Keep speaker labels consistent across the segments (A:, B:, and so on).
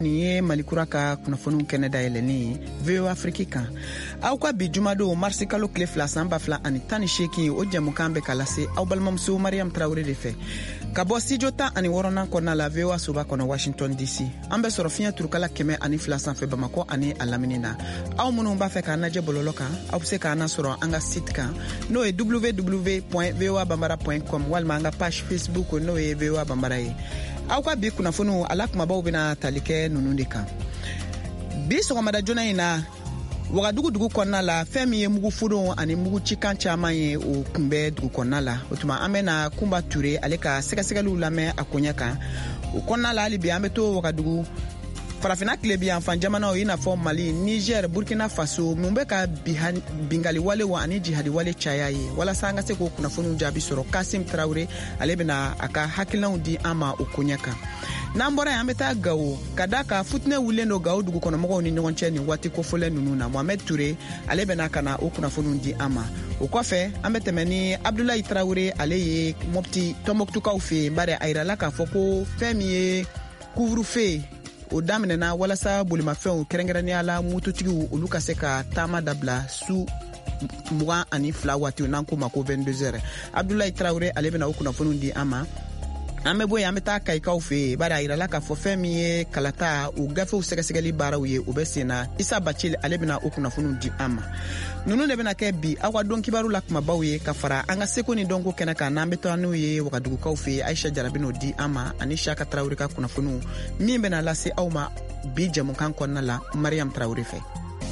A: Ni ye Malikura ka kunnafoniw kɛnɛ dayɛlɛni VOA Afrique kan. Aw ka bi jumadon marsi kalo tile 2 san 2018 o jɛmukan bɛ ka lase aw balimamuso Mariam Traoré de fɛ. Ka bɔ studio 16nan kɔnɔna la VOA soba kɔnɔ Washington DC. An bɛ sɔrɔ fiɲɛ turukala 102 sanfɛ Bamako ani a lamini na. Aw minnu b'a fɛ k'a lajɛ bɔlɔlɔ kan, aw bɛ se k'an nasɔrɔ an ka site kan n'o ye www.voabambara.com walima an ka page Facebook n'o ye VOA Bambara ye. Aw ka bi kunnafoniw ala kumabaw bɛna tali kɛ nunu de kan. Bi sɔgɔmada joona in na Wagadugu dugu kɔnɔna la fɛn min ye mugu fudon ani mugu cikan caman ye o kunbɛ dugu kɔnɔna la. O tuma an bɛna Kunba Ture ale ka sɛgɛsɛgɛliw lamɛn a koɲɛ kan. O kɔnɔna la hali bi an bɛ to Wagadugu farafina tile bi yanfan jamanaw i n'a fɔ Mali, Niger, Burkina Faso mun bɛ ka bingali wale wa ani jihadi wale caya ye. Walasa an ka se k'o kunnafoniw jaabi sɔrɔ Kasim Traoré ale bɛna a ka hakilinaw di an ma o koɲɛ kan. N'an bɔra an bɛ taa Gawo ka da ka futinɛ wulen do Gawo dugu kɔnɔmɔgɔw ni ɲɔgɔn cɛ nin waati kofɔlen ninnu na. Mohamed Ture ale bɛna ka na o kunnafoniw di an ma. O kɔfɛ an bɛ tɛmɛ ni Abdoulaye Traoré ale ye Mopti Tombouctou fɛ yen. Bari a yirala k'a fɔ ko fɛn min ye couvre-feu o daminɛna walasa bolimafɛnw kɛrɛnkɛrɛnnenya la mototigiw olu ka se ka taama dabila su 22 waati n'an ko ma ko 22 heures. Abdoulaye Traoré ale bɛna o kunnafoniw di an ma. An bɛ bɔ yen an bɛ taa Kayikaw fɛ yen. Bari a yirala k'a fɔ fɛn min ye kalata o gafew sɛgɛsɛgɛli baaraw ye o bɛ sen na. Isa Bacil ale bɛna o kunnafoniw di an ma. Nunu de bɛna kɛ bi aw ka dɔn kibaru la kumabaw ye ka fara an ka seko ni dɔnko kɛnɛ kan n'an bɛ taa n'o ye Wagadugukaw fɛ yen. Aisha Jarabi n'o di an ma ani Shaka Traoré ka kunnafoniw min bɛna lase aw ma bi jɛmukan kɔnɔna la Mariam Traoré fɛ.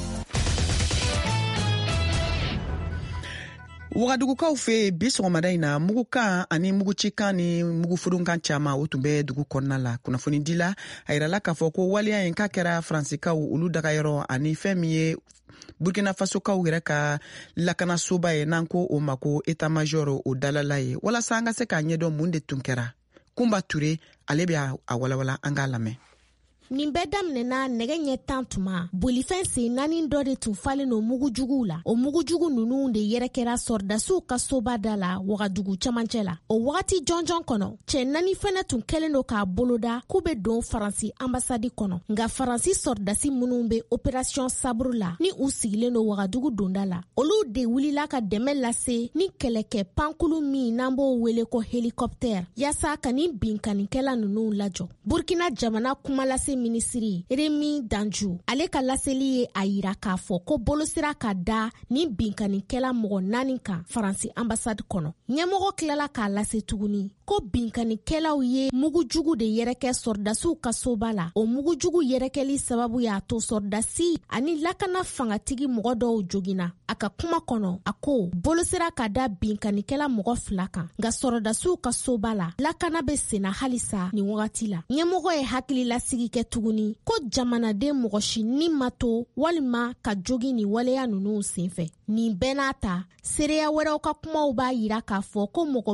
A: Wagadugukaw fɛ bi sɔgɔmada in na mugukan ani mugucikan ni mugufudunkan caman o tun bɛ dugu kɔnɔna la. Kunnafoni dila a yirala k'a fɔ ko waleya in ka kɛra Faransikaw olu dagayɔrɔ ani fɛn min ye Burkina Fasokaw yɛrɛ ka lakanasoba ye n'an ko o ma ko état major o dalala ye. Walasa an ka se k'a ɲɛdɔn mun de tun kɛra. Kunba Ture ale bɛ a walawala an k'a lamɛn.
B: Nin bɛɛ daminɛna nɛgɛ ɲɛ 10 tuma bolifɛn sen 4 dɔ de tun falen no mugujuguw la. O mugujugu ninnu de yɛrɛkɛra sɔrdasiw ka soba da la Wagadugu camancɛ la. O wagati jɔnjɔn kɔnɔ cɛ 4 fɛnɛ tun kɛlen do k'a boloda k'u bɛ don Faransi ambasadi kɔnɔ. Nka Faransi sɔrdasi minnu bɛ opération Sabre la ni u sigilen do Wagadugu donda la. Olu de wulila ka dɛmɛ lase ni kɛlɛkɛ pankulu min n'an b'o wele ko hélicoptère yasa ka ni binkanikɛla ninnu lajɔ. Burkina jamana kumalase ministri Rémi Danjou ale ka laseli ye a yira k'a fɔ ko bolosira ka da ni binkanikɛla mɔgɔ 4 kan Faransi ambasade kɔnɔ. Ɲɛmɔgɔ tilala k'a lase tuguni ko binkanikɛlaw ye mugujugu de yɛrɛkɛ sɔrdasiw ka soba la. O mugujugu yɛrɛkɛli sababu y'a to sɔrdasi ani lakana fangatigi mɔgɔ dɔw jogina. A ka kuma kɔnɔ a ko bolosira ka da binkanikɛla mɔgɔ 2 kan nka sɔrdasiw ka soba la lakana bɛ senna halisa ni wagati la. Ɲɛmɔgɔ ye hakili lasigi kɛ tuguni ko jamanaden mɔgɔ si ni ma to walima ka jogi ni waleya ninnu senfɛ. Nin bɛɛ n'a ta seereya wɛrɛw ka kumaw b'a yira k'a fɔ ko mɔgɔ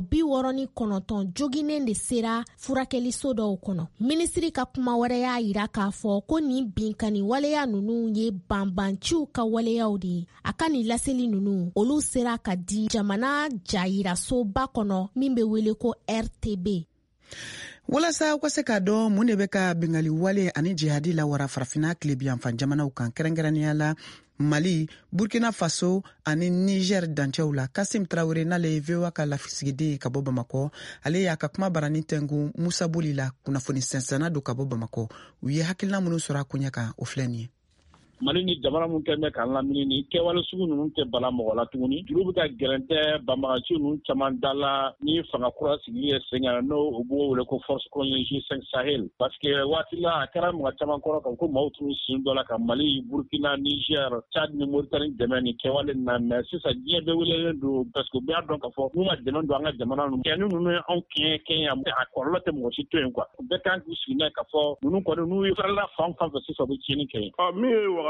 B: 69 joginen de sera furakɛliso dɔw kɔnɔ. Minisiri ka kuma wɛrɛ y'a yira k'a fɔ ko nin binkani waleya ninnu ye banbanciw ka waleyaw de ye. A ka nin laseli ninnu olu sera ka di jamana jayirasoba kɔnɔ min bɛ wele ko RTB.
A: Walasa aw ka se k'a dɔn mun de bɛ ka bingali wale ani jihadi lawara farafina tile bi yanfan jamanaw kan kɛrɛnkɛrɛnnenya la Mali, Burkina Faso ani Niger dancɛw la. Kasim Traoré n'ale ye VOA ka lasigiden ka bɔ Bamakɔ ale y'a ka kuma barani tɛngu Musa Boli la kunnafoni sɛnsɛnna do ka bɔ Bamakɔ. U ye hakilina minnu sɔrɔ a koɲɛ kan o filɛ nin ye.
C: Mali ni jamana mun kɛn bɛ k'an lamini ni kɛwale sugu ninnu tɛ bala mɔgɔ la tuguni. Juru bɛ ka gɛrɛn tɛ banbagaci ninnu caman da la ni fanga kura sigi ye sɛgɛn n'o b'o wele ko force congénérée 5 Sahel. Parce que waati la a kɛra mɔgɔ caman kɔrɔ kan ko maaw tun sin dɔ la ka Mali, Burkina, Niger, Tchad ni Mauritanie dɛmɛ ni kɛwale na mais sisan diɲɛ bɛɛ welelen don parce que u b'a dɔn k'a fɔ n'u ma dɛmɛ don an ka jamana ninnu kɛ ni ninnu ye anw kɛɲɛ a kɔlɔlɔ tɛ mɔgɔ si to yen quoi. Bɛɛ kan k'u sigi n'a ye k'a fɔ ninnu kɔni n'u ye farala fan fɛ sisan u bɛ tiɲɛni kɛ.
D: Min ye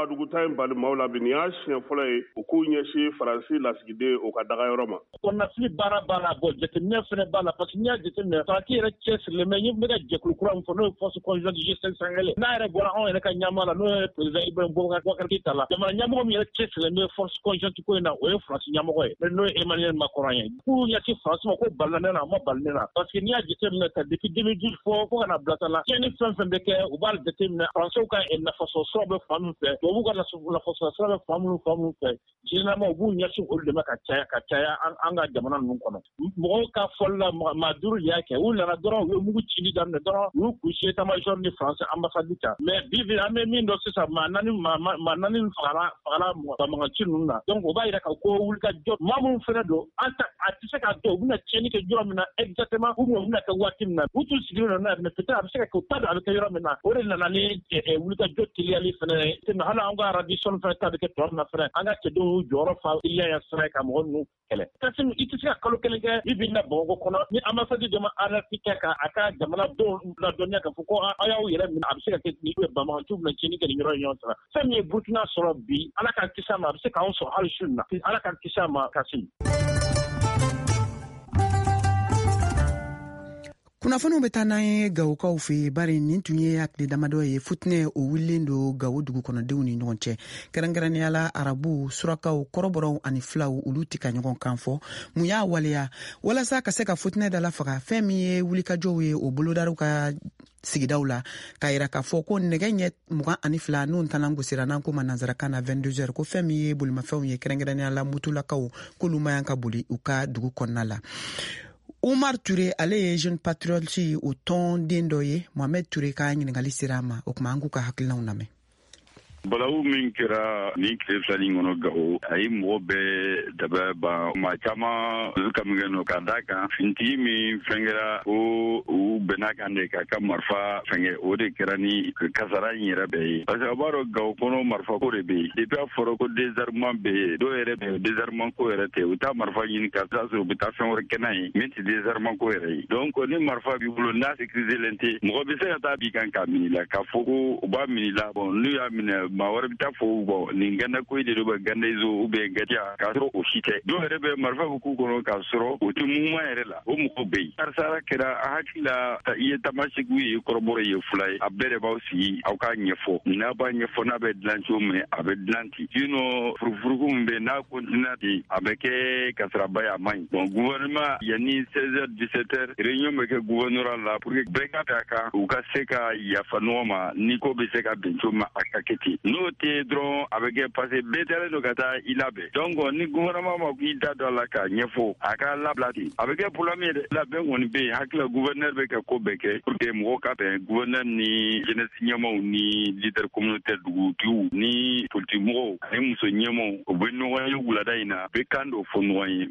D: wagadugu ta in bali mawla bin ya siɲɛ fɔlɔ ye u k'u ɲɛsi faransi lasigiden o ka daga yɔrɔ ma.
C: kɔnɔnafili baara b'a la jateminɛ fɛnɛ b'a la parce que n'i y'a jateminɛ faransi yɛrɛ cɛsirilen bɛ n bɛ ka jɛkulu kura min fɔ n'o ye force conjointe de gestion sahel n'a yɛrɛ bɔra anw yɛrɛ ka ɲɛmaa la n'o ye président Ibrahim Boubacar Keïta la jamana ɲɛmɔgɔ min yɛrɛ cɛsirilen bɛ force conjointe ko in na o ye faransi ɲɛmɔgɔ ye n'o ye Emmanuel Macron ye k'u ɲɛsi faransi ma ko balila ne na a ma bali ne na parce que n'i y'a jateminɛ ka depuis 2012 fo ka na bila ta la tiɲɛni fɛn fɛn bɛ kɛ u b'a jateminɛ faransiw ka nafasɔrɔ bɛ fan min fɛ tubabuw ka nafasɔrɔ bɛ fan minnu fɛ généralement u b'u ɲɛsin olu de ma ka caya an ka jamana ninnu kɔnɔ mɔgɔw ka fɔli la maa duuru de y'a kɛ u nana dɔrɔn u ye mugu cili daminɛ dɔrɔn u y'u kusi état major ni faransi ambassade kan mais bi an bɛ min dɔn sisan maa naani fagala banbagaci ninnu na donc o b'a yira ko wulikajɔ maa minnu fɛnɛ don a tɛ se k'a dɔn u bɛna tiɲɛni kɛ yɔrɔ min na exactement ou bien u bɛna kɛ waati min na u tun sigilen don n'a ye mais peut-être a bɛ se ka kɛ u t'a dɔn a bɛ kɛ yɔrɔ min na o de nana ni wulikajɔ teliyali fɛnɛ ye hali an ka radio fɛnɛ ta bɛ kɛ tuma min na fɛnɛ an ka cɛdenw y'u jɔyɔrɔ fa teliya ya sira ka mɔgɔ ninnu kɛlɛ Kassim i tɛ se ka kalo kelen kɛ i bɛ na Bamakɔ kɔnɔ ni ambassade dɔ ma alerte kɛ a ka jamana dɔw ladɔnniya k'a fɔ ko a y'aw yɛrɛ minɛ a bɛ se ka kɛ ni Bamakɔciw bɛna tiɲɛni kɛ nin yɔrɔ in ɲɔgɔn sara fɛn min ye Burkina sɔrɔ bi Ala k'an kisi a ma a bɛ se k'anw sɔrɔ hali su in na Ala k'an kisi a ma Kassim.
A: kunnafoniw bɛ taa n'an ye Gawukaw fɛ bari nin tun ye hakili damadɔ ye futinɛ o wulilen don Gawo dugu kɔnɔdenw ni ɲɔgɔn cɛ kɛrɛnkɛrɛnnenya arabu surakaw kɔrɔbɔrɔw ani filaw olu tɛ ka ɲɔgɔn kan fɔ mun y'a waleya walasa ka se ka futinɛ dalafaga fɛn min ye wulikajɔw ye o bolodariw ka sigidaw la k'a yira k'a fɔ ko nɛgɛ ɲɛ 22 n'u ntanan gosira n'an ko ma nanzarakan na 22h ko fɛn min ye bolimafɛnw ye kɛrɛnkɛrɛnnenya la mutulakaw k'olu ma yan ka boli u ka dugu kɔnɔna la. Umar Ture ale ye jeune patriote o tɔn den dɔ ye Mohamed Ture ka ɲininkali sera a ma o kuma an k'u ka hakilinaw lamɛn.
E: Balawu min kɛra ni tile fila nin kɔnɔ Gawo a ye mɔgɔ bɛɛ dabɛ ban maa caman ka min kɛ nɔ ka d'a kan finitigi min fɛn kɛra ko u bɛn'a kan de k'a ka marifa fɛngɛ o de kɛra ni kasara in yɛrɛ bɛɛ ye parce que a b'a dɔn Gawo kɔnɔ marifa ko de bɛ yen depuis a fɔra ko désarmement bɛ yen dɔw yɛrɛ bɛ désarmement ko yɛrɛ tɛ u taa marifa ɲini ka taa sɔrɔ u bɛ taa fɛn wɛrɛ kɛ n'a ye min tɛ désarmement ko yɛrɛ ye donc ni marifa b'i bolo n'a sécuriselen tɛ mɔgɔ bɛ se ka taa b'i kan k'a minɛ i la k'a fɔ ko u b'a minɛ i la bon n'u y'a minɛ maa wɛrɛ bɛ taa fɔ bɔ nin ganda koyi de bɛ ganda izo ou bien gadiya k'a sɔrɔ o si tɛ dɔw yɛrɛ bɛ marifa bɛ k'u kɔnɔ k'a sɔrɔ o tɛ mouvement yɛrɛ la o mɔgɔ bɛ yen karisara kɛra a hakili la i ye tamasegu ye kɔrɔbɔrɔ ye fila ye a bɛɛ de b'aw sigi aw k'a ɲɛfɔ n'a b'a ɲɛfɔ n'a bɛ dilan cogo min a bɛ dilan ten sinon furufuruku min bɛ n'a continue ten a bɛ kɛ kasaraba ye a man ɲi bon gouvernement yanni 16h 17h réunion bɛ kɛ gouvernorat la pour que bɛɛ ka ta kan u ka se ka yafa ɲɔgɔn ma ni ko bɛ se ka bɛn cogo min a ka kɛ ten n'o tɛ dɔrɔn a bɛ kɛ parce que bɛɛ dalen don ka taa i labɛn donc ni gouvernement ma k'i da don a la k'a ɲɛfɔ a ka labila ten a bɛ kɛ problème ye dɛ labɛn kɔni bɛ yen hakili gouverneur bɛ ka ko bɛɛ kɛ pour que mɔgɔw ka bɛn gouverneur ni jeunesse ɲɛmaw ni leader communautaire dugutigiw ni politique mɔgɔw ani muso ɲɛmaw u bɛ ɲɔgɔn ye wulada in na bɛ kan dɔ fɔ ɲɔgɔn ye.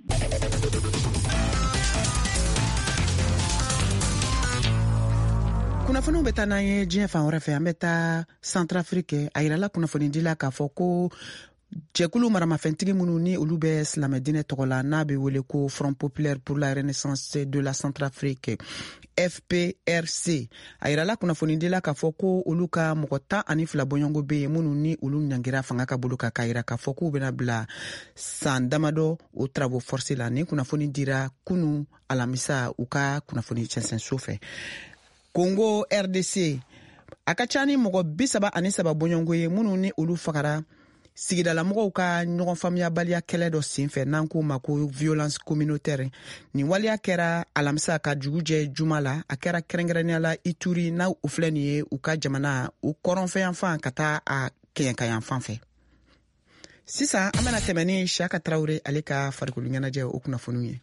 A: kunnafoniw bɛ taa n'an ye diɲɛ fan wɛrɛ fɛ an bɛ taa Centrafrique a yirala kunnafonidila k'a fɔ ko jɛkulu maramafɛntigi minnu ni olu bɛ silamɛ diinɛ tɔgɔ la n'a bɛ wele ko Front Populaire pour la Renaissance de la Centrafrique FPRC a yirala kunnafonidila k'a fɔ ko olu ka mɔgɔ 12 bɔɲɔgɔnko bɛ yen minnu ni olu ɲangira fanga ka bolo kan k'a yira k'a fɔ k'u bɛna bila san damadɔ o travaux forcés la ni kunnafoni dira kunu alamisa u ka kunnafoni cɛnsɛnso fɛ. Congo RDC a ka ca ni mɔgɔ 37 bɔɲɔgɔnko ye minnu ni olu fagara sigidalamɔgɔw ka ɲɔgɔn faamuyabaliya kɛlɛ dɔ senfɛ n'an k'o ma ko violence communautaire nin waliya kɛra alamisa ka jugujɛ juma la a kɛra kɛrɛnkɛrɛnnenya la Ituri n'a u filɛ nin ye u ka jamana u kɔrɔnfɛyanfan ka taa a kɛɲɛkayanfan fɛ. Sisan an bɛna tɛmɛ ni Siyaka Tarawele ale ka farikolo ɲɛnajɛ o kunnafoniw ye.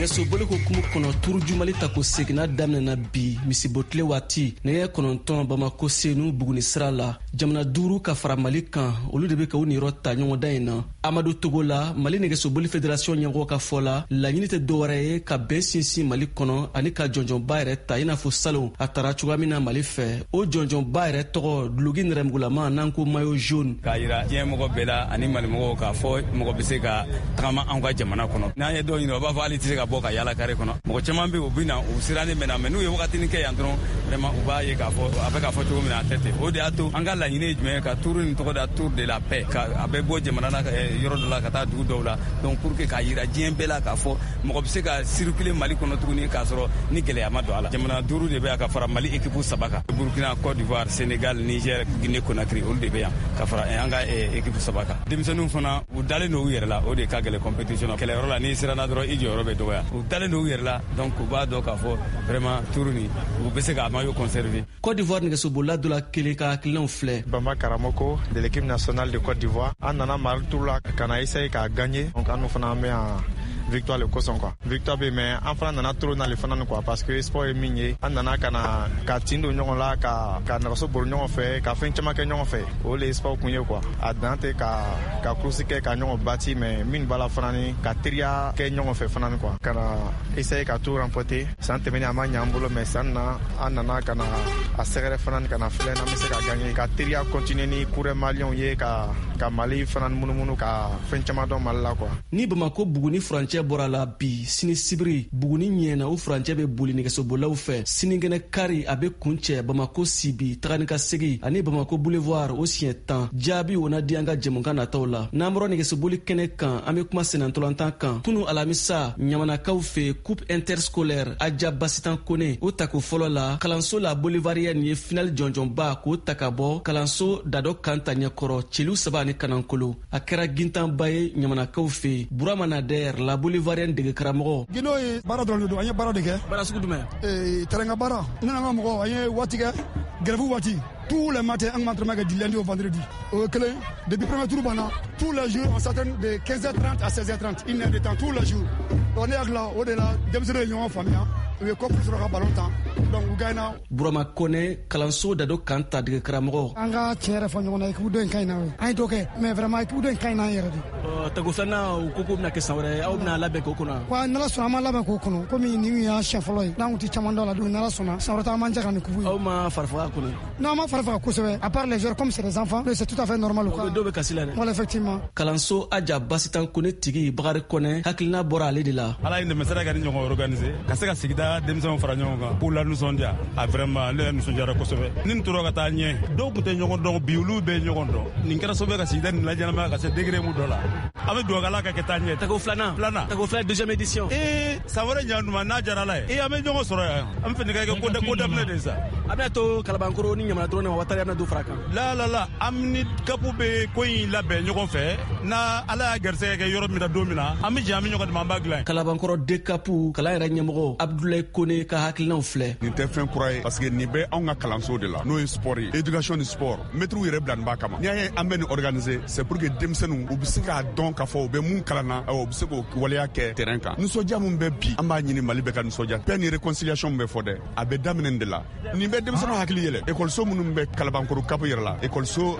F: nɛgɛsoboli hukumu kɔnɔ turujumali ta ko seginna daminɛna bi misibotile waati nɛgɛ 9 Bamako senu Buguni sira la jamana 5 ka fara Mali kan olu de bɛ ka u niyɔrɔ ta ɲɔgɔndan in na. Amadu Togo la Mali nɛgɛsoboli fédération ɲɛmɔgɔ ka fɔ la laɲini tɛ dɔwɛrɛ ye ka bɛn sinsin Mali kɔnɔ ani ka jɔnjɔnba yɛrɛ ta i n'a fɔ salon a tara cogoya min na Mali fɛ. O jɔnjɔnba yɛrɛ tɔgɔ duloki nɛrɛmugulama n'an ko maillot jaune
G: k'a yira diɲɛ mɔgɔ bɛɛ la ani malimɔgɔw k'a fɔ mɔgɔ bɛ se ka tagama anw ka jamana kɔnɔ. N'an ye dɔw ɲini o b'a fɔ hali tɛ se ka bɔ ka yaala kare kɔnɔ. Mɔgɔ caman bɛ u bɛ na u sirannen bɛ na mais n'u ye wagatinin kɛ yan dɔrɔn vraiment u b'a ye k'a fɔ a bɛ k'a fɔ cogo min na a tɛ ten. O de y'a to an ka laɲini ye jumɛn ye ka tuuru nin tɔgɔ da tour de la paix ka a bɛ bɔ jamana na yɔrɔ dɔ la ka taa dugu dɔw la donc pour que k'a yira diɲɛ bɛɛ la k'a fɔ mɔgɔ bɛ se ka circuler Mali kɔnɔ tuguni k'a sɔrɔ ni gɛlɛya ma don a la. Jamana 5 de bɛ yan ka fara Mali équipe 3 kan. Burkina, Côte d'Ivoire, Sénégal, Niger, Guinée Conakry olu de bɛ yan ka fara an ka équipe 3 kan. Denmisɛnninw fana u dalen don u yɛrɛ la o de ka gɛlɛn compétition na. Kɛlɛyɔrɔ la n'i siranna dɔrɔn i jɔyɔrɔ bɛ dɔgɔya. U dalen don u yɛrɛ la donc u b'a dɔn k'a fɔ vraiment tour nin u bɛ se k'a maillot conserver.
F: Côte d'Ivoire nɛgɛsobolila dɔ la kelen ka hakilinaw filɛ.
H: Bamba Karamoko de l'équipe nationale de Côte d'Ivoire an nana Mali tour la ka na essayer k'a gagner donc an fana bɛ yan victoire le kosɔn quoi. Victoire bɛ mais an fana nana trop n'ale fana ni quoi parce que sport ye min ye an nana ka tin don ɲɔgɔn la ka nɛgɛso boli ɲɔgɔn fɛ ka fɛn caman kɛ ɲɔgɔn fɛ o de ye sport kun ye quoi. A dan tɛ ka course kɛ ka ɲɔgɔn bati mais min b'a la fana ni ka teriya kɛ ɲɔgɔn fɛ fana ni quoi. Ka na essayer ka tout remporter san tɛmɛnen a ma ɲɛ an bolo mais san na an nana ka na a sɛgɛrɛ fana ni ka na filɛ n'an bɛ se ka gagner ka teriya continuer ni coureur malien ye ka Mali fana munumunu ka fɛn caman dɔn Mali la quoi.
F: Ni Bamako Buguni furancɛ bɔra la bi sini sibiri Buguni ɲɛna o furancɛ bɛ boli nɛgɛsobolaw fɛ sinikɛnɛ kari a bɛ kuncɛ Bamako Sibi tagani ka segi ani Bamako Boulevard o siɲɛ 10 jaabi o na di an ka jɛmukan nataw la. N'an bɔra nɛgɛsoboli kɛnɛ kan an bɛ kuma senatɔlantan kan kunu alamisa ɲamanakaw fɛ coupe interscolaire Aja Basitan Kone o tako fɔlɔ la kalanso la Bolivarienne ye final jɔnjɔnba k'o ta ka bɔ kalanso Dado Kanta ɲɛkɔrɔ celu 3 ani Kanankolo a kɛra gintanba ye ɲamanakaw fɛ Burama Nader la Bolivarienne dege karamɔgɔ.
I: Gino ye baara dɔrɔn de don an ye baara de kɛ.
F: Baara sugu jumɛn?
I: Terrain baara ne n'an ka mɔgɔw an ye waati kɛ grève waati tous les matins an ka entraînement kɛ du lundi au vendredi o ye kelen depuis premier tour banna tous les jours on s'entraîne de 15h30 à 16h30 une heure de temps tous les jours donc ne hakili la o de la denmisɛnninw ye ɲɔgɔn faamuya u ye kɔpu sɔrɔ ka ballon tan donc u gagné.
F: Burama Kone kalanso Dado Kanta dege karamɔgɔ.
I: An ka tiɲɛ yɛrɛ fɔ ɲɔgɔn na équipe dɔ in ka ɲi na an ye dɔ kɛ mais vraiment équipe dɔ in ka ɲi na an yɛrɛ de.
F: Tago filanan u ko k'u bɛna kɛ san wɛrɛ aw bɛna labɛn k'o kɔnɔ.
I: Wa n'Ala sɔnna an ma labɛn k'o kɔnɔ komi nin y'a siɲɛ fɔlɔ ye n'an kun tɛ caman dɔn la donc n'Ala sɔnna san wɛrɛ ta an m'an jɛ ka nin kubu ye.
F: Aw ma farifaga kɔnɔ.
I: Non an ma farifaga kosɛbɛ à part les joueurs comme c'est des enfants c'est tout à fait normal quoi.
F: Dɔw bɛ kasi la dɛ.
I: Voilà effectivement.
F: Kalanso Aja Basitan Kone tigi Bakari Kone hakilina bɔra ale de la.
G: Ala ye dɛmɛ sira ka ni ɲɔgɔn organiser ka se ka sigida denmisɛnw fara ɲɔgɔn kan pour la nisɔndiya a vraiment ne yɛrɛ nisɔndiyara kosɛbɛ ni nin tora ka taa ɲɛ dɔw tun tɛ ɲɔgɔn dɔn bi olu bɛ ɲɔgɔn dɔn nin kɛra sababu ye ka sigida nin laɲɛnamaya ka se degré mun dɔ la an bɛ dugawu Ala ka kɛ taa ɲɛ.
F: Tago filanan Tago filanan deuxième édition
G: san wɛrɛ ɲa n'a diyara Ala ye an bɛ ɲɔgɔn sɔrɔ yan an bɛ fɛ ka kɛ ko daminɛ de sa
F: a bɛna to Kalabankoro ni Ɲamana dɔrɔn de ma Watari a bɛna don fara kan.
G: La an ni kapu bɛ ko in labɛn ɲɔgɔn fɛ na Ala y'a garisɛgɛ kɛ yɔrɔ min na don min na an bɛ jɛ an bɛ ɲɔgɔn dɛmɛ an b'a dilan.
F: Kalabankɔrɔ de kapu kalan yɛrɛ ɲɛmɔgɔ Abdoulaye Kone ka hakilinaw filɛ.
J: Nin tɛ fɛn kura ye parce que nin bɛ anw ka kalanso de la n'o ye sport ye éducation ni sport maîtres yɛrɛ bila nin b'a kama n'i y'a ye an bɛ nin organiser c'est pour que denmisɛnninw u bɛ se k'a dɔn k'a fɔ u bɛ mun kalan na u bɛ se k'o waleya kɛ terrain kan nisɔndiya min bɛ bi an b'a ɲini Mali bɛ ka nisɔndiya paix ni réconciliation bɛ fɔ dɛ a bɛ daminɛ nin de la nin bɛ denmisɛnninw hakili yɛlɛ école minnu bɛ Kalabankoro kapu yɛrɛ la école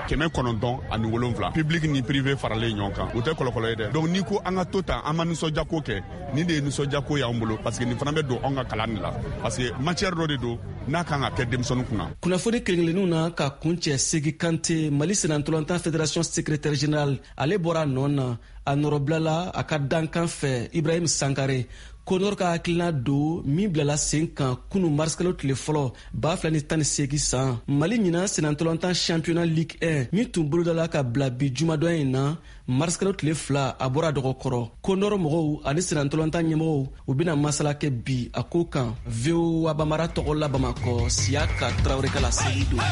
J: 997 public ni privé faralen ɲɔgɔn kan o tɛ kɔlɔkɔlɔ ye dɛ donc n'i ko an ka to tan an ma nisɔndiya ko kɛ nin de ye nisɔndiya ko y'an bolo parce que nin fana bɛ don anw ka kalan de la parce que matière dɔ de don n'a kan ka kɛ denmisɛnninw kunna.
F: Kunnafoni kelen-kelenninw na ka kuncɛ Segi Kante Mali senatɔlantan fédération secrétaire général ale bɔra a nɔ na a nɔrɔbilala a ka dankan fɛ Ibrahim Sankare Konor ka hakilina don min bilala sen kan kunu marisikalo tile fɔlɔ 2018 san Mali ɲina senatɔlantan championnat Ligue 1 min tun bolodala ka bila bi jumadɔn in na marisikalo tile 2 a bɔra dɔgɔkɔrɔ Konor mɔgɔw ani senatɔlantan ɲɛmɔgɔw u bɛna masala kɛ bi a ko kan VOA Bamara tɔgɔ la Bamakɔ Siyaka Traoré ka laseli don.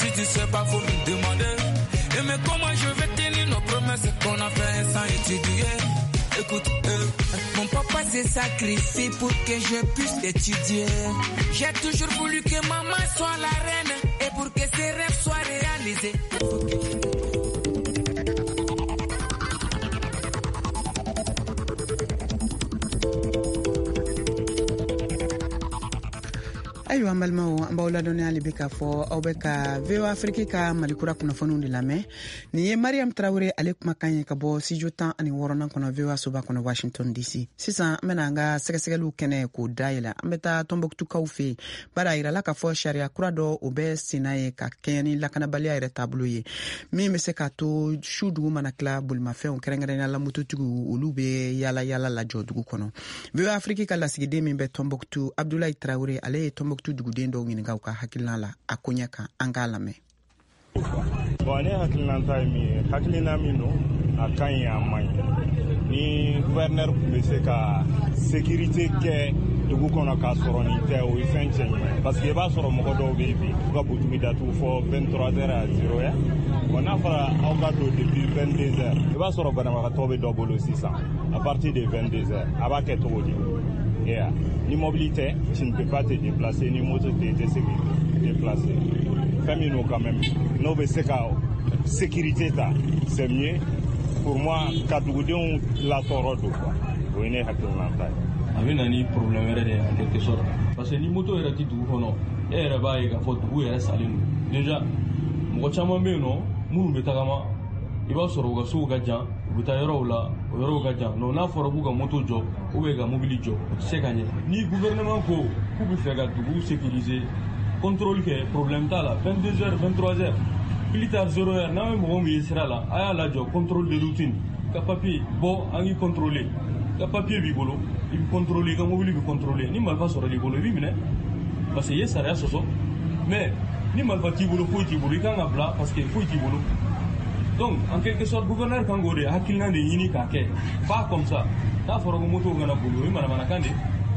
K: Si tu sais pas, faut me demander. Et mais comment je vais tenir nos promesses qu'on a fait sans étudier? Écoute, mon papa s'est sacrifié pour que je puisse étudier. J'ai toujours voulu que maman soit la reine et pour que ses rêves soient réalisés.
A: ayiwa an balimaw an b'aw ladɔnniya hali bi k'a fɔ aw bɛ ka VOA Afrique ka malikura kunnafoniw de lamɛn nin ye Mariam Tarawele ale kumakan ye ka bɔ studio 16nan kɔnɔ VOA soba kɔnɔ Washington DC. Sisan an bɛna an ka sɛgɛsɛgɛliw kɛnɛ k'o dayɛlɛ an bɛ taa Tɔnbɔkutukaw fɛ yen bari a yirala k'a fɔ sariya kura dɔ o bɛ senna ye ka kɛɲɛ ni lakanabaliya yɛrɛ taabolo ye min bɛ se k'a to su dugu mana tila bolimafɛnw kɛrɛnkɛrɛnya la mototigiw olu bɛ yaala yaala lajɔ dugu kɔnɔ. VOA Afrique ka lasigiden min bɛ Tɔnbɔkutu Abdoulaye Tarawele ale ye Tɔnbɔkutu duguden dɔw ɲininka u ka hakilina la a ko ɲɛ kan an k'a lamɛn.
L: Bon, ne hakilinanta ye min ye hakilina min don a ka ɲi a man ɲi ni gouverneur tun bɛ se ka sécurité kɛ dugu kɔnɔ k'a sɔrɔ nin tɛ o ye fɛn cɛ ɲuman parce que i b'a sɔrɔ mɔgɔ dɔw bɛ yen bi u ka butigi datugu fɔ 23h à 0h bon n'a fɔra aw ka don depuis 22h i b'a sɔrɔ banabagatɔ bɛ dɔ bolo sisan à partir de 22h a b'a kɛ cogo di. Yeah. Ni mobilité, tu ne peux pas te déplacer, ni moto te déplacer. Famille quand même. Nous avons sécurité, c'est mieux. Pour moi, quand nous avons la torodo, vous venez à Atlanta.
M: Avec un problème en quelque sorte. Parce que ni moto est tout non. Et elle va y avoir tout est salé. Déjà, moi chama me non, nous betagama. Il va se regarder gadjan. Buta yɔrɔw la o yɔrɔw ka jan non n'a fɔra k'u ka moto jɔ ou bien ka mobili jɔ o tɛ se ka ɲɛ ni gouvernement ko k'u bɛ fɛ ka dugu sécuriser contrôle kɛ problème t'a la 22h 23h plus tard 0h n'a bɛ mɔgɔ min ye sira la a y'a lajɔ contrôle de routine ka papier bɔ an k'i contrôler ka papier b'i bolo i bɛ contrôler i ka mobili bɛ contrôler ni marifa sɔrɔ l'i bolo i b'i minɛ parce que i ye sariya sɔsɔ mais ni marifa t'i bolo foyi t'i bolo i kan ka bila parce que foyi t'i bolo. Donc, en quelque sorte, le gouverneur Kangore a qu'il n'a de yini kake. Pas comme ça. N'a pas de moto gana bolo, mana kande.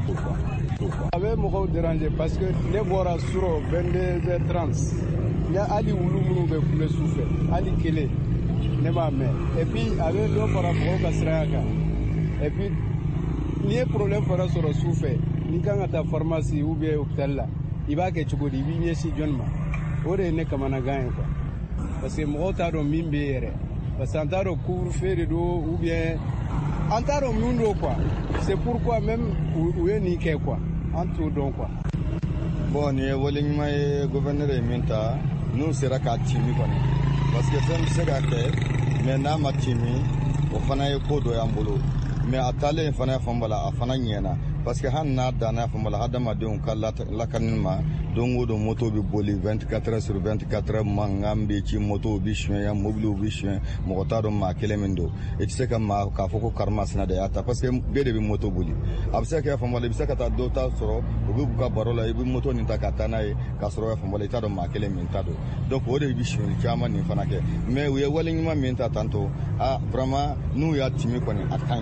N: Avec moi déranger parce que les bois sur 22h30. Il y a Ali Oulou be kule souffle, Ali Kele. Ne ma mère. Et puis avec l'eau par rapport à Sraka. Et puis il y a problème par rapport au souffle. Ni quand à ta pharmacie ou bien hôpital là, il va que tu peux diviner si John ma. Ore ne kamana gagne quoi. Parce que mɔgɔw t'a dɔn min bɛ yɛrɛ parce que an t'a dɔn couvre-feu de don ou bien an t'a dɔn mun don quoi c'est pourquoi même u ye nin kɛ quoi an t'o dɔn quoi.
O: Bon nin ye waleɲuman ye gouverneur ye min ta n'u sera k'a timi kɔni parce que fɛn bɛ se ka kɛ mais n'a ma timi o fana ye ko dɔ y'an bolo mais a taalen fana ye fan bala a fana ɲɛna parce que hali n'a danna fan bala hadamadenw ka lakanni ma don o don moto bɛ boli 24h sur 24h mankan bɛ ci moto bɛ suɲɛ mobiliw bɛ suɲɛ mɔgɔ t'a dɔn maa kelen min don i tɛ se ka maa k'a fɔ ko karimasina de y'a ta parce que bɛɛ de bɛ moto boli a bɛ se ka kɛ fan bala i bɛ se ka taa dɔ ta sɔrɔ u bɛ b'u ka baro la i bɛ moto nin ta ka taa n'a ye k'a sɔrɔ fan bala i t'a dɔn maa kelen min t'a dɔn donc o de bɛ suɲɛli caman nin fana kɛ mais u ye waleɲuman min ta tantôt vraiment n'u y'a timi kɔni a ka ɲi.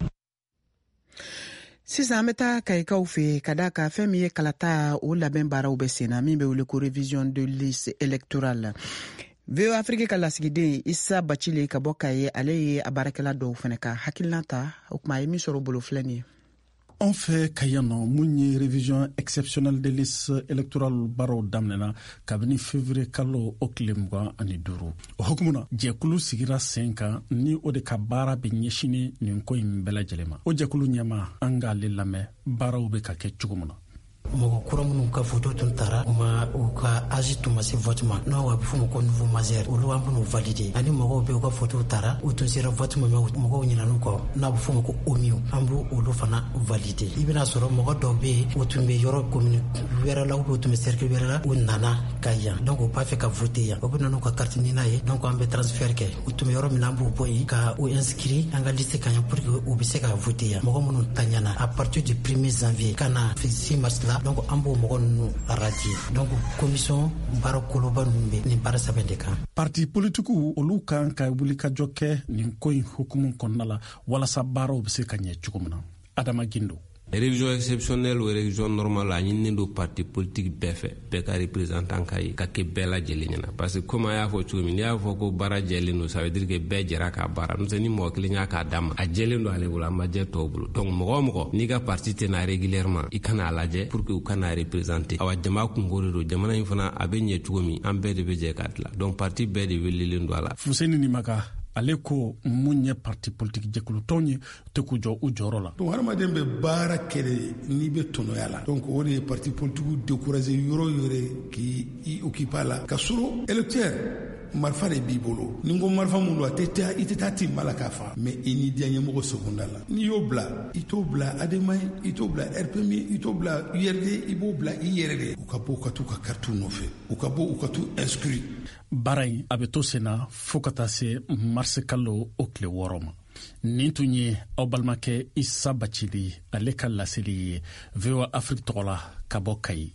A: Sisan an bɛ taa kayikaw fɛ ka da ka fɛn min ye kalata o labɛn baaraw bɛ sen na min bɛ wele ko révision de liste électorale. VOA Afrique ka lasigiden Isa Bacile ka bɔ Kaye ale ye a baarakɛla dɔw fana ka hakilina ta o kuma a ye min sɔrɔ bolo filɛ nin ye.
P: On fait kayano munye révision exceptionnelle de liste électorale baro damnena kabini février kalo oklemwa ani duru. Hokumuna jekulu sigira senka ni o de ka baara be ɲɛsini nin ko in bɛɛ lajɛlen. O jekulu ɲɛma an k'ale lamɛn baaraw be ka kɛ cogo min na.
Q: mɔgɔ kura minnu ka foto tun tara u ka âge tun ma se vote ma n'o b'a fɔ ko nouveau majeur olu an b'u valider ani mɔgɔw bɛ u ka foto tara u tun sera vote ma mɔgɔw ɲinan'u kɔ n'a bɛ fɔ ko OMIU an b'u olu fana valider i bɛna sɔrɔ mɔgɔ dɔw bɛ yen u tun bɛ yɔrɔ commune wɛrɛ la u tun bɛ cercle wɛrɛ la u nana ka yan donc u b'a fɛ ka voter yan u bɛ na n'u ka carte ɲini n'a ye donc an bɛ transfert kɛ u tun bɛ yɔrɔ min na an b'u bɔ yen ka u inscrit an ka liste kan yan pour que u bɛ se ka voter yan mɔgɔ minnu ta ɲana à partir du 1er janvier ka na 6 mars la donc an b'o mɔgɔ ninnu radier donc commission baara koloba ninnu bɛ nin baara sɛbɛn de kan.
P: Parti politikiw olu kan ka wuli ka jɔ kɛ nin ko in hukumu kɔnɔna la walasa baaraw bɛ se ka ɲɛ cogo min na. Adama Gindo.
R: révision exceptionnelle ou révision normale a ñi do parti politique befe be ka représentant kay ka ke bela jelina parce que comment ya fo chumi ya fo ko bara jelino ça veut dire que be jera ka bara no ni mo klinya ka dam a jelino ale bula ma je tobulu donc mo ni ga parti tena régulièrement i kana laje pour que u kana représenter awa jama ku ngoro do jamana infana abenye chumi ambe de be je katla donc parti be de welile ndo ala
P: Fuseni ni maka ale ko munye parti politique jekulu tonye te ku jo u joro la
I: donc harma dembe bara kele ni be tono yala donc on est parti politique décourager yore qui i occupe la kasuro électeur marfa de bibolo ningo marfa mulo ateta iteta timala kafa mais ini dianye mo sekondala ni yobla itobla ademay itobla RPM itobla URD ibobla IRD ukabo katuka kartu nofe ukabo ukatu inscrit
P: baray abeto sena fokata se marse kallo okle woroma nintunye obalmake Issa Bachili aleka laseli vewa Afrique tola kabokai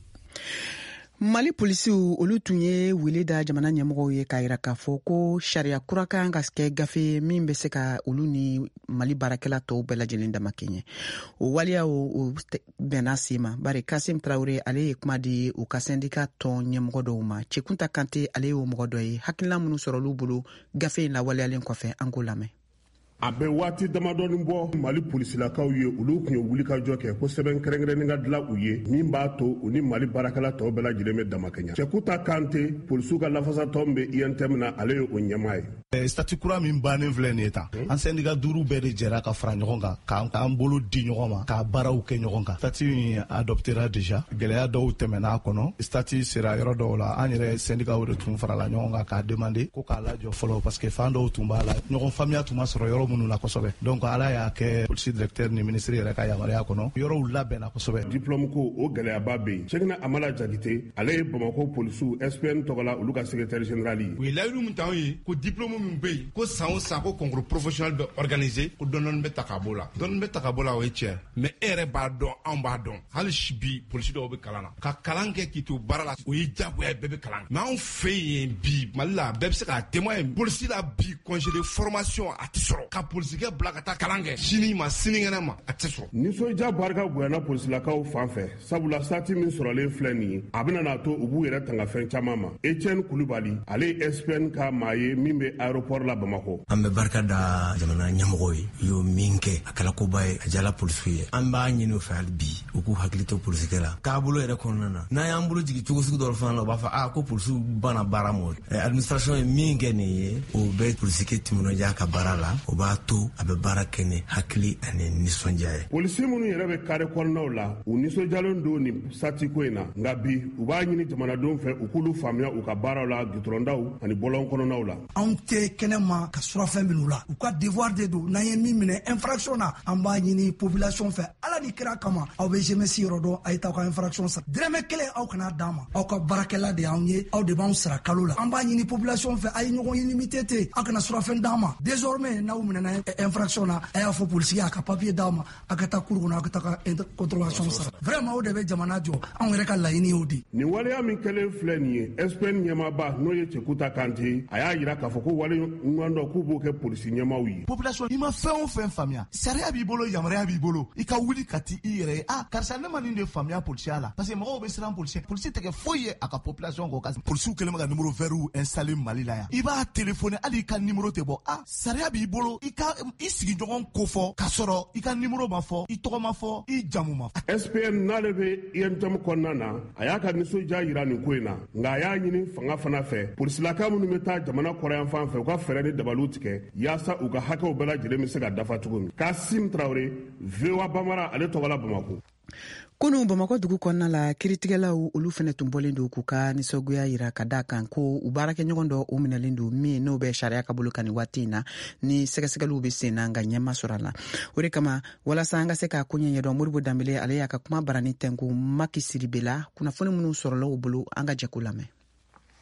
A: Mali polisiw olu tun ye wele da jamana ɲɛmɔgɔw ye k'a yira k'a fɔ ko sariya kura kan ka kɛ gafe min bɛ se ka olu ni Mali baarakɛla tɔw bɛɛ lajɛlen dama kɛɲɛ o waleya o bɛnna se ma bari Kasim Traoré ale ye kuma di u ka syndicat tɔn ɲɛmɔgɔ dɔw ma Cɛkunta Kante ale ye o mɔgɔ dɔ ye hakilina minnu sɔrɔ olu bolo gafe in lawaleyalen kɔfɛ an k'o lamɛn.
D: A bɛ waati damadɔni bɔ Mali polisilakaw ye olu kun ye wulikajɔ kɛ ko sɛbɛn kɛrɛnkɛrɛnnen ka dilan u ye min b'a to u ni Mali baarakɛla tɔw bɛɛ lajɛlen bɛ damakɛɲɛ. Cɛkuta Kante polisiw ka lafasatɔn bɛ INTM na ale ye o ɲɛmaa ye.
S: Statut kura min bannen filɛ nin ye tan an syndicat 5 bɛɛ de jɛra ka fara ɲɔgɔn kan k'an bolo di ɲɔgɔn ma ka baaraw kɛ ɲɔgɔn kan. Statut in adoptera déjà gɛlɛya dɔw tɛmɛna a kɔnɔ statut sera yɔrɔ dɔw la an yɛrɛ syndicat de tun farala ɲɔgɔn kan k'a demander ko k'a lajɔ fɔlɔ parce que fan dɔw tun b'a la ɲɔgɔn faamuya tun ma sɔrɔ yɔrɔ minnu na kosɛbɛ donc ala y'a kɛ polisi directeur ni ministre yɛrɛ ka yamaruya kɔnɔ yɔrɔw labɛnna kosɛbɛ.
D: Diplôme ko o gɛlɛyaba bɛ yen Cɛkina Amala Jakite ale ye Bamako polisiw SPN tɔgɔla olu ka secrétaire général ye.
T: U ye layiru min t'anw ye ko diplôme min bɛ yen ko san o san ko concours professionnel bɛ organisé ko dɔɔni bɛ ta ka bɔ la dɔɔni bɛ ta ka bɔ la o ye tiɲɛ mais e yɛrɛ b'a dɔn anw b'a dɔn hali bi polisi dɔw bɛ kalan na ka kalan kɛ k'i to baara la o ye diyagoya bɛɛ bɛ kalan mais anw fɛ yen bi Mali la bɛɛ bɛ se k'a témoin polisi la bi congé de formation a tɛ sɔrɔ ka polisikɛ bila ka taa kalan kɛ sini ma sinikɛnɛ ma a tɛ sɔrɔ.
D: Nisɔndiya barika bonyana polisilakaw fan fɛ sabula sati min sɔrɔlen filɛ nin ye a bɛna n'a to u b'u yɛrɛ tanga fɛn caman ma. Etienne Kulibali ale ye SPN ka maa ye min bɛ aéroport la Bamako.
U: An bɛ barika da jamana ɲɛmɔgɔw ye u y'o min kɛ a kɛla koba ye a jala polisiw ye an b'a ɲini u fɛ hali bi u k'u hakili to polisikɛ la taabolo yɛrɛ kɔnɔna na n'an y'an bolo jigin cogo sugu dɔ fana la u b'a fɔ ko polisiw banna baara ma administration ye min kɛ nin ye o bɛ polisikɛ timinadiya ka baara la o b'a to a bɛ baara kɛ ni hakili ani nisɔndiya ye.
D: Polisi minnu yɛrɛ bɛ kare kɔnɔnaw la u nisɔndiyalen don ni sati ko in na nka bi u b'a ɲini jamanadenw fɛ u k'olu faamuya u ka baaraw la gitɔrɔndaw ani bɔlɔn kɔnɔnaw la.
V: Anw tɛ kɛnɛma ka surafɛn minnu la u ka devoir de don n'an ye min minɛ infraction na an b'a ɲini population fɛ ala ni kira kama aw bɛ jeunesse yɔrɔ dɔn a ye taa ka infraction sara dɛrɛmɛ kelen aw kana d'a ma aw ka baarakɛla de y'anw ye aw de b'anw sara kalo la an b'a ɲini population fɛ a ye ɲɔgɔn limité ten aw kana surafɛn d'a ma désormais n'aw minɛna infraction na a y'a fɔ polisi a ka papier d'aw ma a ka taa cour kɔnɔ a ka taa ka contravention sara vraiment o de bɛ jamana jɔ anw yɛrɛ ka laɲini y'o di.
D: Nin waleya min kɛlen filɛ nin ye SPN ɲɛmaaba n'o ye Cɛkuta Kante a y'a jira k'a fɔ ko wale ɲuman dɔ k'u b'o kɛ polisi ɲɛmaaw ye.
S: Population i ma fɛn o fɛn faamuya sariya b'i bolo yamaruya b'i bolo i ka wuli ka ti i yɛrɛ ye karisa ne ma nin de faamuya polisiya la parce que mɔgɔw bɛ siran polisi tɛ kɛ foyi ye a ka population kɔ polisiw kɛlen bɛ ka numéro vert installé Mali la yan i b'a téléphoner hali i ka numéro tɛ bɔ sariya b'i bolo i sigiɲɔgɔn ko fɔ k'a sɔrɔ i ka numéro ma fɔ i tɔgɔ ma fɔ i jamu ma fɔ.
D: SPN n'ale bɛ INTM kɔnɔna na a y'a ka nisɔndiya jira nin ko in na nka a y'a ɲini fanga fana fɛ polisilaka minnu bɛ taa jamana kɔrɔyan fan fɛ u ka fɛɛrɛ ni dabaliw tigɛ yaasa u ka hakɛw bɛɛ lajɛlen bɛ se ka dafa cogo min. Kasim Traoré VOA Bamara ale tɔgɔla Bamako.
A: Kunu Bamako dugu kɔnɔna la kiritigɛlaw olu fɛnɛ tun bɔlen don k'u ka nisɔngoya yira ka da kan ko u baarakɛɲɔgɔn dɔ o minɛlen don min n'o bɛ sariya ka bolo kan nin waati in na ni sɛgɛsɛgɛliw bɛ sen na nka ɲɛma sɔrɔ a la o de kama walasa an ka se k'a ko ɲɛ ɲɛdɔn Modibo Danbele ale y'a ka kuma barani tɛnku Maki Siribe la kunnafoni minnu sɔrɔla u bolo an ka jɛ k'o lamɛn.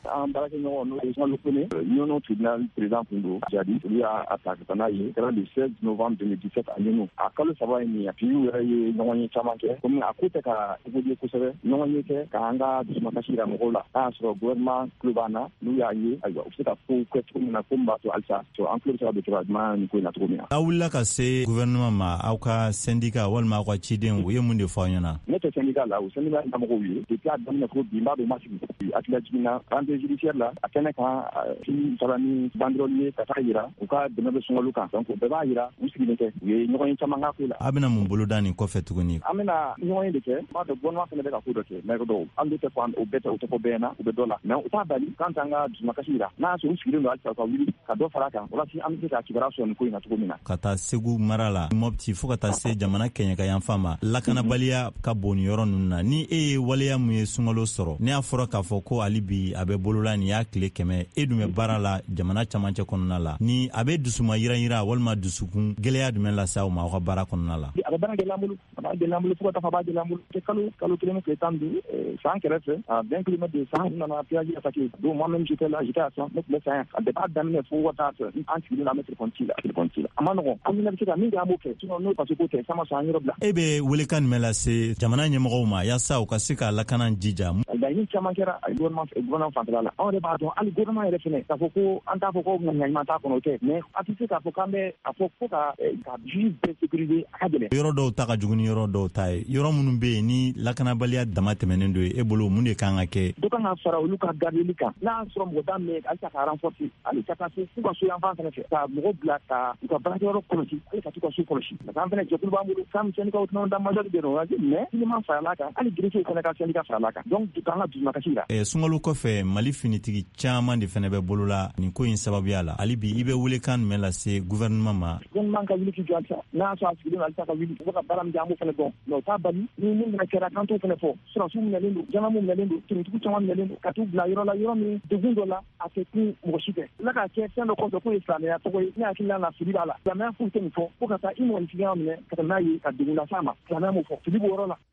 B: en barakeɲɔgɔn n'o ye Sumalo Kone Ɲɔnɔ tribunal président kun don Jadi olu y'a attaque ka n'a ye kɛra le 16 novembre 2017 a Ɲɔnɔ a kalo 3 ye nin ye puis u yɛrɛ ye ɲɔgɔn ye caman kɛ komi a ko tɛ ka évoluer kosɛbɛ ɲɔgɔn ye kɛ ka an ka dusumakasi yira mɔgɔw la n'a y'a sɔrɔ gouvernement tulo b'an na n'u y'a ye ayiwa u bɛ se ka kow kɛ cogo min na ko min b'a to halisa an tulo bɛ se ka don cogoya jumɛn nin ko in na cogo min na.
C: Aw wulila ka se gouvernement ma aw ka syndicat walima aw ka ciden u ye mun de fɔ aw ɲɛna? Ne
B: tɛ syndicat la o syndicat ɲɛmɔgɔw ye depuis a daminɛ fo bi n b'a dɔn ma sigi a tila jiginna rentrée judiciaire la a kɛnɛ kan fii sara ni banderole ye ka taa yira u ka dɛmɛ bɛ Sunkalo kan donc o bɛɛ b'a yira u sigilen tɛ u ye ɲɔgɔn ye caman k'a ko la. A bɛna mun bolo da nin kɔfɛ tuguni? An bɛna ɲɔgɔn ye de kɛ n b'a dɔn gouvernement fana bɛ ka ko dɔ kɛ mais dɔw an bɛ tɛ ko o bɛɛ tɛ o tɛ fɔ bɛɛ na u bɛ dɔ la mais u t'a bali k'an t'an ka dusumakasi yira n'a y'a sɔrɔ u sigilen don halisa ka wuli ka dɔ fara kan walasa an bɛ se ka kibaruya sɔrɔ nin ko in na cogo min na. Ka taa Segu mara la Mopti fo ka taa se jamana kɛɲɛ ka yanfan ma lakanabaliya ka bon ni yɔrɔ ninnu na ni e ye waleya mun ye Sunkalo sɔrɔ ne y'a fɔra k'a fɔ ko hali bi a bɛ bolola nin y'a tile 100 e dun bɛ baara la jamana camancɛ kɔnɔna la ni a bɛ dusuma yiran walima dusukun gɛlɛya jumɛn lase aw ma aw ka baara kɔnɔna la? A bɛ baara gɛlɛya bolo a b'a gɛlɛya bolo fo ka taa fɔ a b'a gɛlɛya bolo kalo 1 tile 12 san kɛrɛfɛ à 20 km de san u nana péage attaqué donc moi même j'étais à San ne tun bɛ san a bɛɛ b'a daminɛ fo ka taa fɛ an sigilen an bɛ téléphone ci la a ma nɔgɔn an bɛna bɛ se ka min kɛ an b'o kɛ sinon n'o parce que ko tɛ san ma sɔn an yɔrɔ bila. E bɛ welekan jumɛn lase jamana ɲɛmɔgɔw ma yaasa u ka se ka lakana jija? Laɲini caman kɛra gouvernement fanfɛla la anw yɛrɛ b'a dɔn hali gouvernement yɛrɛ fɛnɛ k'a fɔ ko an t'a fɔ ko ŋaniyaɲuman t'a kɔnɔ o tɛ mais a tɛ se k'a fɔ k'an bɛ a fɔ ko ka juge bɛɛ sécuriser a ka gɛlɛn. Yɔrɔ dɔw ta ka jugu ni yɔrɔ dɔw ta ye yɔrɔ minnu bɛ yen ni lakanabaliya dama tɛmɛnen don e bolo mun de kan ka kɛ? Dɔ kan ka fara olu ka gardeli kan n'a y'a sɔrɔ mɔgɔ da min halisa ka renforcer hali ka taa se f'u ka so yanfan fɛnɛ fɛ ka mɔgɔw bila ka u ka baarakɛyɔrɔ kɔlɔsi hali ka t'u ka so kɔlɔsi parce que an fɛnɛ jɛkulu b'an bolo kan syndicat tɛnɛn da majorité de don mais minimum farala kan hali greffier fɛnɛ ka syndicat farala kan donc k'an ka dusumakasi yira. Sunkalo kɔfɛ Mali finitigi caman de fɛnɛ bɛ bolola nin ko in sababuya la hali bi i bɛ welekan jumɛn lase gouvernement ma? Gouvernement ka wuli k'i jɔ halisa n'a y'a sɔrɔ a sigilen don halisa ka wuli u bɛ ka baara min kɛ an b'o fɛnɛ dɔn mais u t'a bali ni min fɛnɛ kɛra k'an t'o fɛnɛ fɔ sɔrɔsiw minɛlen don jama minɛlen don finitigiw caman minɛlen don ka t'u bila yɔrɔ la yɔrɔ min degun dɔ la a tɛ kun mɔgɔ si fɛ ala k'a kɛ fɛn dɔ kɔfɛ k'o ye silamɛya tɔgɔ ye ne hakili la fili b'a la silamɛya foyi tɛ nin fɔ fo ka taa i mɔgɔninfinya minɛ ka tɛmɛ n'a ye ka degun las'a ma silamɛya m'o fɔ fili b'o yɔrɔ la.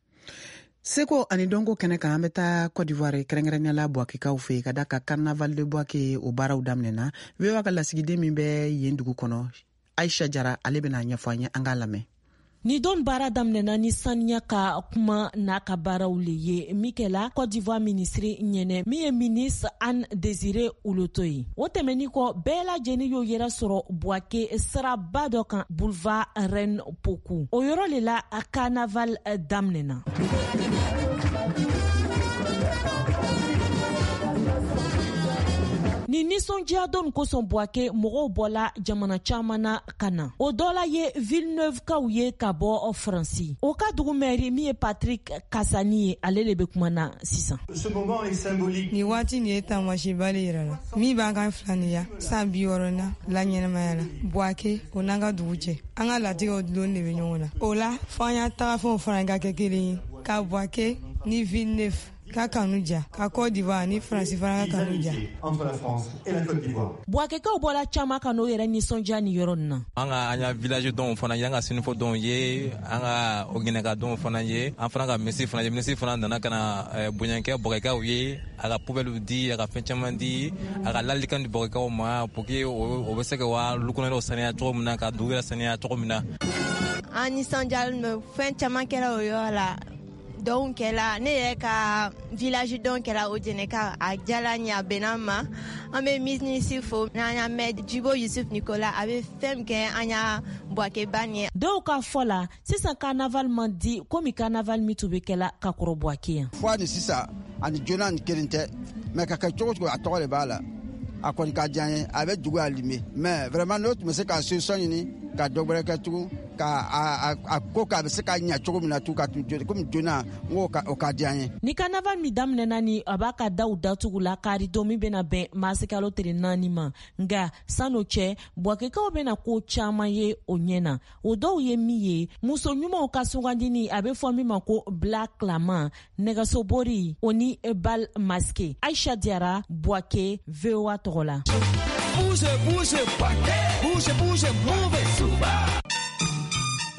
A: Seko ani dɔnko kɛnɛ kan an bɛ taa Côte d'Ivoire kɛrɛnkɛrɛnnenya Buakikaw fɛ ka da ka carnaval de Buake o baaraw daminɛna VOA ka lasigiden min bɛ yen dugu kɔnɔ Aisha Jara ale bɛna ɲɛfɔ an ye an k'a lamɛn.
W: Ni don baara daminɛna ni saniya ka kuma n'a ka baaraw le ye min kɛla Côte d'Ivoire ministre ɲɛnɛ min ye ministre Anne Désiré Oloto ye o tɛmɛni kɔ bɛɛ lajɛlen y'o yɛrɛ sɔrɔ Buake siraba dɔ kan boulevard Reine Pokou o yɔrɔ le la a carnaval daminɛna. Ni nisɔndiya dɔn kosɔn Buake mɔgɔw bɔla jamana caman na ka na o dɔ la ye Villeneuve-kaw ye ka bɔ Faransi o ka dugu maire min ye Patrick Kassani ye ale de bɛ kuma na sisan.
X: Ni waati nin ye tamasibali yɛrɛ la min b'an kan filaniya san 60 na la ɲɛnamaya la Buake o n'an ka dugu cɛ an ka latigɛw dulon de bɛ ɲɔgɔn na o la fo an y'a tagafɛnw fana ka kɛ kelen ye ka Buake ni Villeneuve ka kanu ja ka Côte d'Ivoire ni France fana ka kanu ja.
W: Buakekaw bɔla caman ka n'o yɛrɛ nisɔndiya ni yɔrɔ nin na. An ka village dɔnw fana ye an ka sinifɔ dɔnw ye an ka Ogineka dɔnw fana ye an fana ka ministre fana nana ka na bonyankɛ Buakekaw ye a ka poubelle di a ka fɛn caman di a ka ladilikan di Buakekaw ma pour que o bɛ se ka wa lukɔnɔlaw saniya cogo min na ka dugu yɛrɛ saniya cogo min na.
Y: An nisɔndiyalen don fɛn caman kɛra o yɔrɔ la. Donc kɛla ne yɛrɛ ka village dɔn kɛra Ojeneka a jala ɲɛ a bɛnna ma an bɛ ministre fo n'an y'a mɛn Djibo Yusuf Nicolas a bɛ fɛn min kɛ an y'a Buake ba ɲɛ. Dɔw ka fɔ la sisan carnaval man di komi carnaval min tun bɛ kɛla ka kɔrɔ Buake yan.
Z: Fɔ ni sisan ani jona ni kelen tɛ mais ka kɛ cogo cogo a tɔgɔ de b'a la a kɔni ka diya n ye a bɛ dugu a limé mais vraiment n'o tun bɛ se ka solution ɲini ka dɔ wɛrɛ kɛ tugun ka a ko k'a bɛ se ka ɲɛ cogo min na tu ka tun komi jona n ko o ka diya n ye. Ni
W: carnaval min daminɛna ni a b'a ka daw datugu la kari don min bɛna bɛn maasikalo tile 4 ma nka san'o cɛ Buakekaw bɛna ko caman ye o ɲɛna o dɔw ye min ye muso ɲumanw ka sugandini a bɛ fɔ min ma ko black clama nɛgɛsobori o ni bal masqué Aisha Diarra Buake VOA tɔgɔ la.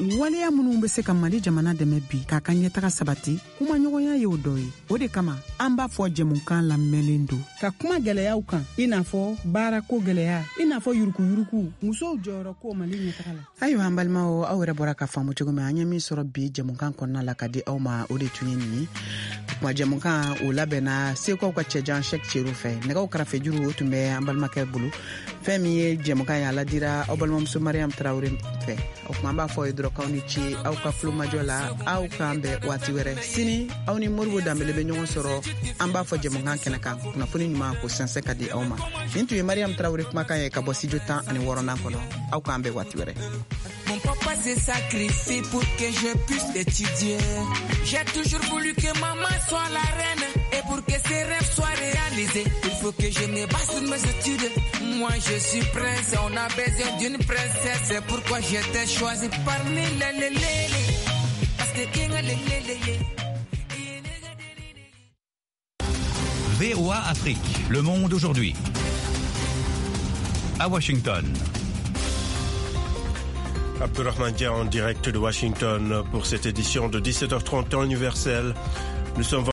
A: waleya minnu be se ka Mali jamana dɛmɛ bi k'a ka ɲɛtaga sabati kuma ɲɔgɔnya ye o dɔ ye. O de kama an b'a fɔ jɛmukan lamɛnlen don ka kuma gɛlɛyaw kan i n'a fɔ baarako gɛlɛya i n'a fɔ yurukuyuruku musow jɔyɔrɔ ko Mali ɲɛtaga la. Ayiwa an balimaw aw yɛrɛ bɔra ka faamu cogo min an ye min sɔrɔ bi jɛmukan kɔnɔna la ka di aw ma o de tun ye nin ye. Kuma jɛmukan o labɛnna Sekaw ka cɛjan Cheick Thierno fɛ nɛgɛw kɛrɛfɛ juru o tun bɛ an balimakɛ bolo fɛn min ye jɛmukan ye a ladira aw balimamuso Mariam Traoré fɛ. O kuma an b'a fɔ ye dɔrɔn k'aw ni ci aw ka tulomajɔ la aw k'an bɛn waati wɛrɛ sini aw ni Moribo Danbele bɛ ɲɔgɔn sɔrɔ an b'a fɔ jɛmukan kɛnɛ kan kunnafoni ɲuman ko sɛnsɛ ka di aw ma. Nin tun ye Mariam Traoré kumakan ye ka bɔ studio 16 kɔnɔ aw k'an bɛn waati wɛrɛ.
E: Mon papa s'est sacrifié pour que je puisse étudier. J'ai toujours voulu que maman soit la reine. Et pour que ses rêves soient réalisés, il faut que je me base sur mes études. Moi je suis prince, on a besoin d'une princesse. C'est pourquoi j'étais choisi parmi les. Parce que
F: VOA Afrique, le monde aujourd'hui. À Washington.
G: Abdurrahman Dia en direct de Washington pour cette édition de 17h30 temps universel. Nous sommes